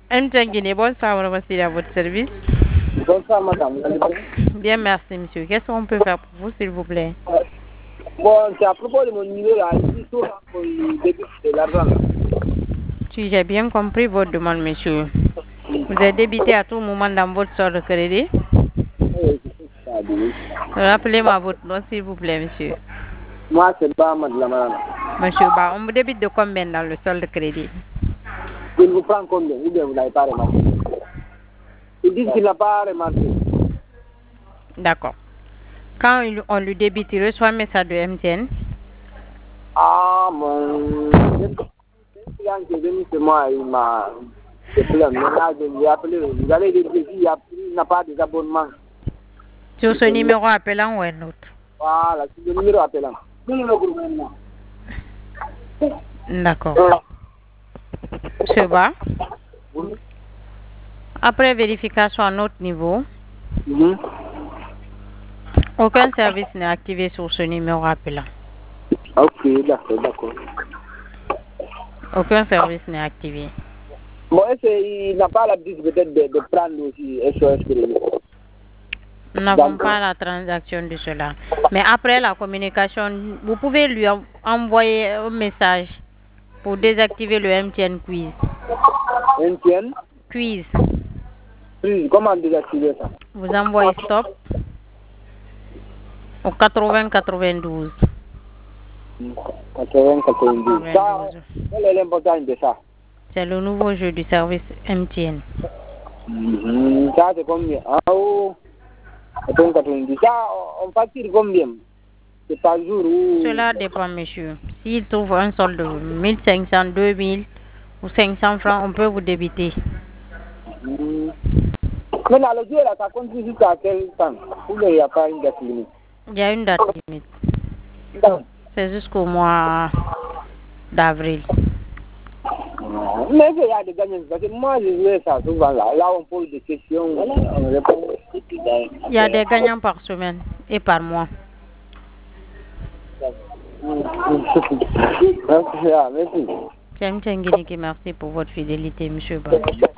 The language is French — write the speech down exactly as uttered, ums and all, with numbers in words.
M T N Guinée, bonsoir, madame Wassili, à votre service. Bonsoir, madame. Bien, merci, monsieur. Qu'est-ce qu'on peut faire pour vous, s'il vous plaît? Bon, c'est à propos de mon numéro là. Il faut pour le début de l'argent. Si j'ai bien compris votre demande, monsieur. Vous êtes débité à tout moment dans votre sort de crédit. Rappelez-moi votre nom, s'il vous plaît, monsieur. Moi, c'est pas madame. Monsieur Ba, on vous débite de combien dans le solde de crédit? Il vous prend combien? Ou bien vous n'avez pas remarqué? Il dit qu'il n'a pas remarqué. D'accord. Quand il- on lui débite, il reçoit un message de M T N. Ah, mon... client qui est venu chez moi, il m'a... Maintenant, je lui ai appelé. Vous allez dire qu'il n'a pas des abonnements. Sur ce numéro appelant ou un autre? Voilà, c'est le numéro appelant. D'accord. Monsieur Ba, après vérification à notre niveau, Mhm. aucun service n'est activé sur ce numéro appelant. Ok, d'accord, d'accord. Aucun service n'est activé. Bon, est-ce qu'il n'a pas l'habitude peut-être de, de prendre aussi S O S crédit? Nous n'avons pas la transaction de cela. Mais après la communication, vous pouvez lui en- envoyer un message pour désactiver le M T N Quiz. M T N? Quiz. Oui, comment désactiver ça? Vous envoyez stop au quatre-vingts quatre-vingt-douze. quatre-vingts quatre-vingt-douze. Ça, quelle est l'importance de ça? C'est le nouveau jeu du service M T N. Mhm. Ça, c'est combien? Ah, oh, quatre-vingts quatre-vingt-douze. Ça, on facture combien? C'est par jour ou... Cela dépend, monsieur. S'il trouve un solde de mille cinq cents, deux mille ou cinq cents francs, on peut vous débiter. Mhm. Maintenant, le jeu, là, ça continue jusqu'à quel temps? Ou bien il n'y a pas une date limite? Il y a une date limite. Non. C'est jusqu'au mois d'avril. Mais il y a des gagnants. Parce que moi, je jouais ça souvent là. Là, on pose des questions, on répond. Il y a des gagnants par semaine et par mois. Merci. C'est M T N Guinée qui merci pour votre fidélité, monsieur Ba.